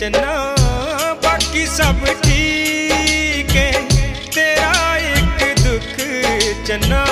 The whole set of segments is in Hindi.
चन्ना बाकी सब ठीक है, तेरा एक दुख चन्ना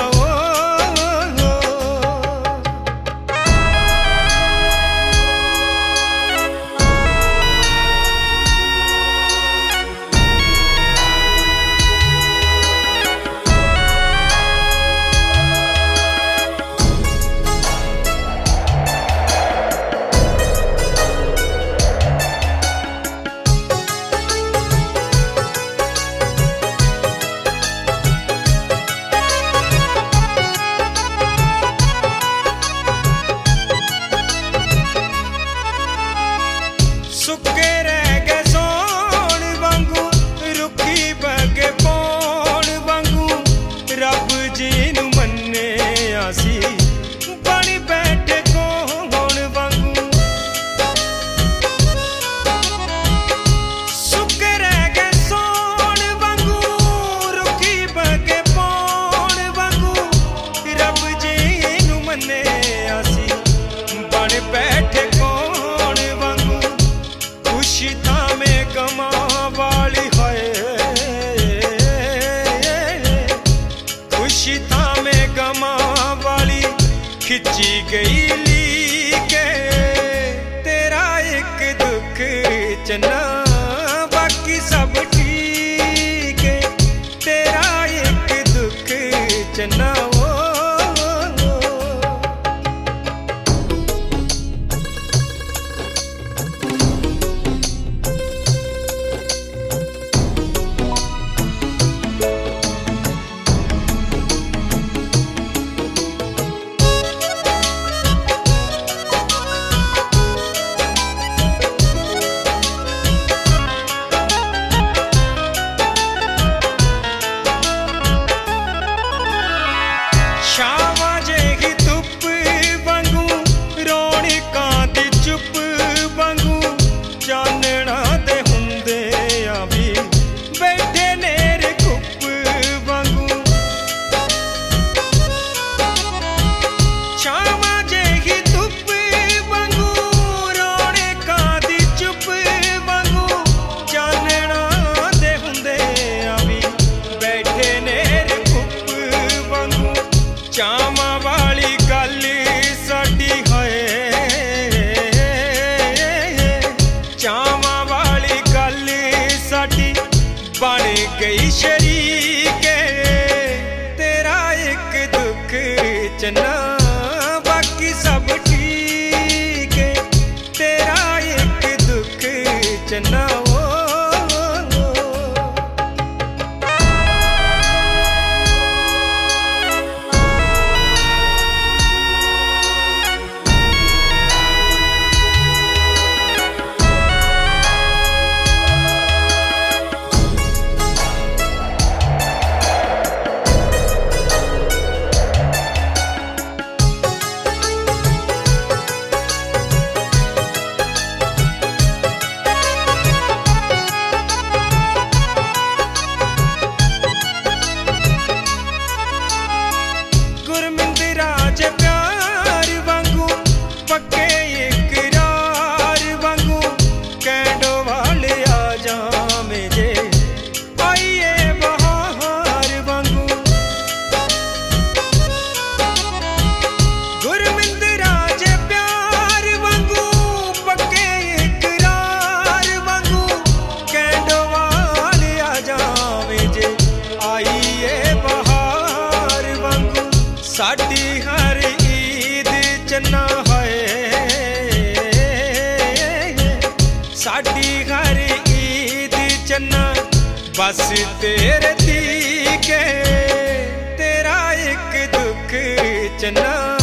सुके रह गए सोन वांगू रुखी बगे पौन वांगू रब जी नू मन्ने आसी बन बैठे कौन वांगू। सुके रह गए सोन वांगू रुखी बगे पौन वांगू रब जी नू मन्ने आसी बन बैठे कौन वांगू। खुशी था में गमा वाली है, खुशी था में गमा वाली खिंची गई ली के तेरा एक दुख चन्ना बाकी सब ठीक है, तेरा एक दुख चन्ना चामा वाली गल साडी है, चामा वाली गल साडी बन गई शरीक तेरा एक दुख चन्ना बाकी सब ठीक है, तेरा एक दुख चन्ना साडी हर ईद चन्ना है, साडी हर ईद चन्ना बस तेरे दी के तेरा एक दुख चन्ना।